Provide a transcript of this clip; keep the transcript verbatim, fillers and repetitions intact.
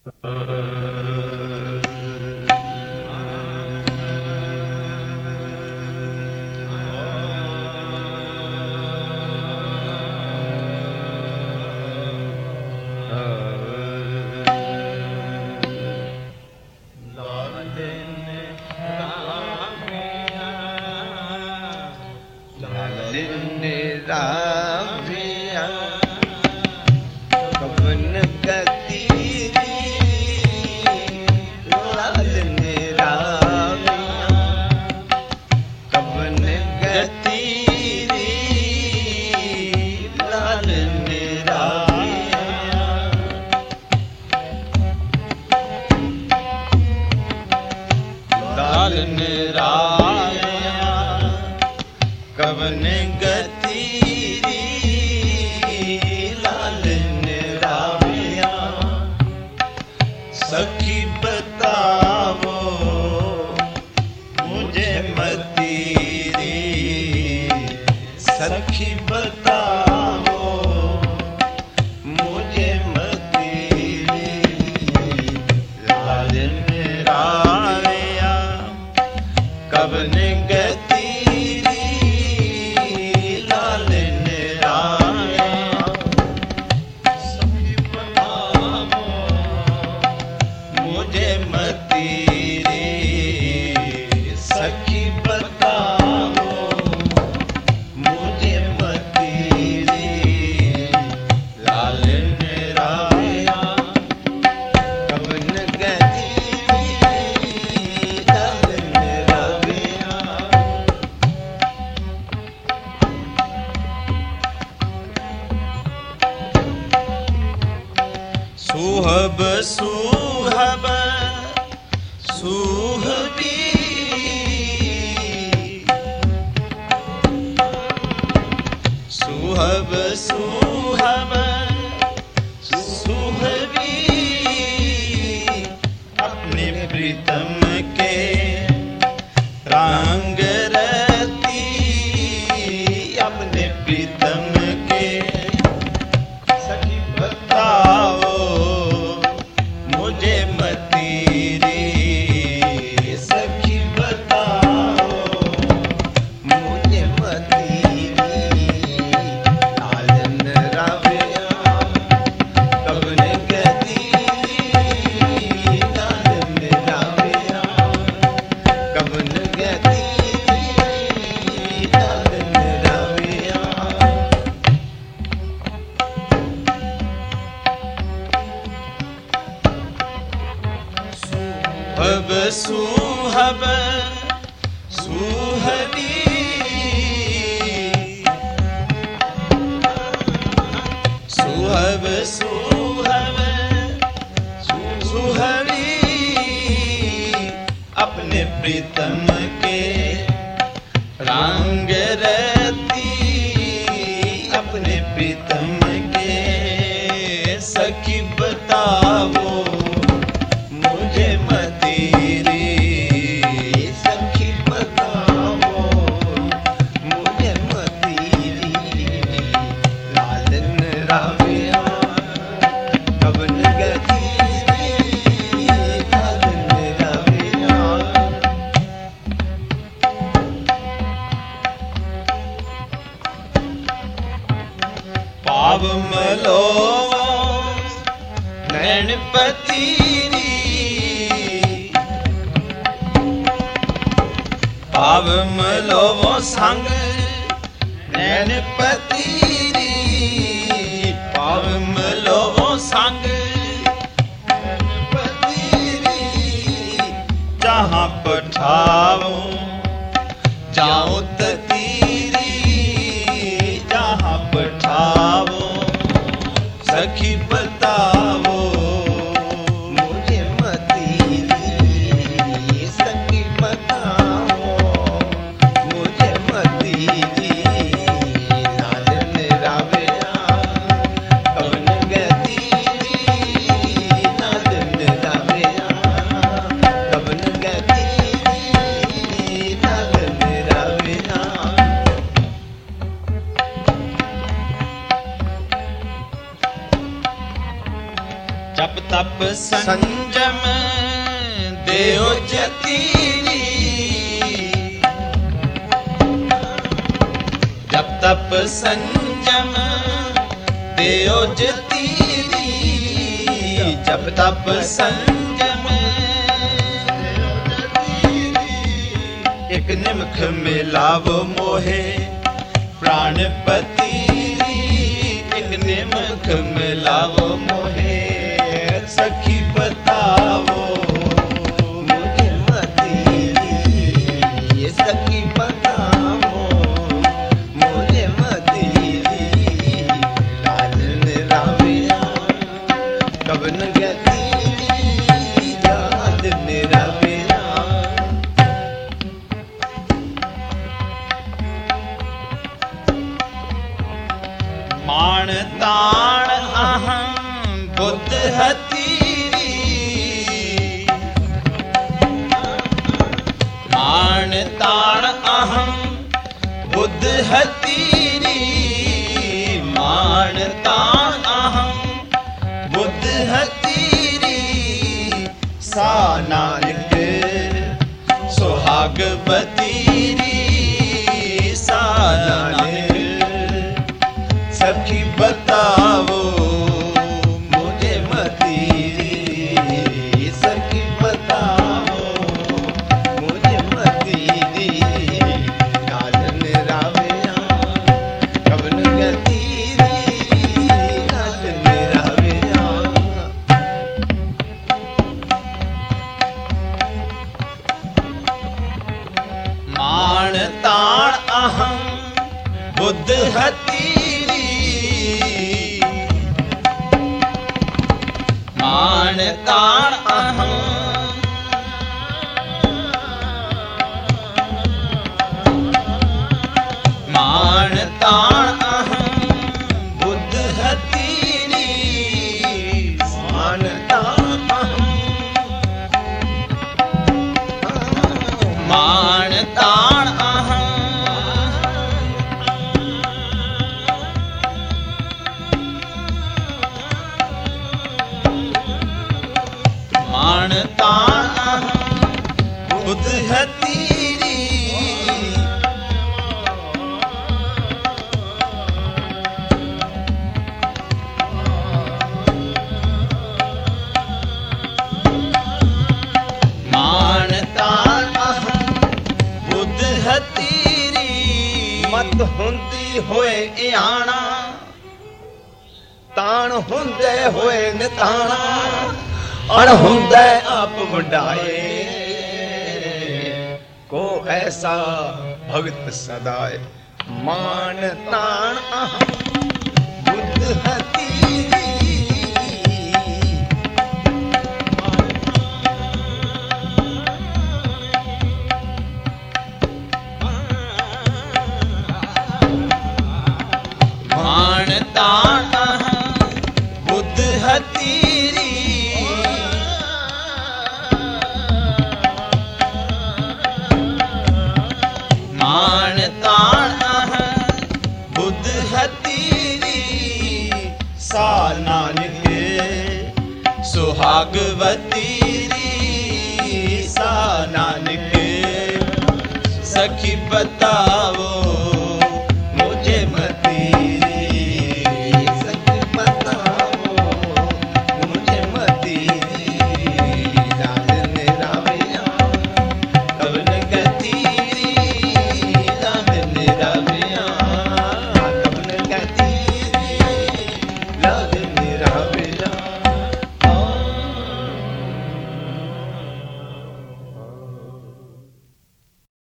Ravina संजम देओ जतीरी, जप तप संजम देओ जतीरी, जप तप संजम एक निमख मिलावो मोहे प्राणपति, एक निमख मिलावो मोहे सखी बतावो मुझे मती, ये सखी बतावो मुझे मती, लाल निराविया कवन गती, लाल निराविया। मान ताण अहं बुद्ध हतीरी, मान ताण अहं बुद्ध हतीरी, मान ताण अहं बुद्ध हतीरी, सा नानक सुहाग बतीरी, सा नानक सखी बतावो मुझे मतीरी, सखी बतावो मुझे मतीरी, लाल निराविया कवन गतीरी, लाल निराविया। मान ताण अहं बुद्ध हतीरी, मान ताण अहं मान ताण अहं बुद्ध हतीरी, मान ताण अहं मान ताण अहं मान ताण अहं बुद्ध हतीरी, मान ताण अहं बुद्ध हतीरी, मत हुंदी होए इयाणा ताण हुंदे होए निताणा, अण हुंदे आप वंडाए को ऐसा भगत सदाए। मान ताण अहं बुद्ध हतीरी, मान ताण अहं बुद्ध हतीरी, मान ताण अहं बुद्ध हतीरी, सा नानक सुहागवतीरी, सा नानक सखी बता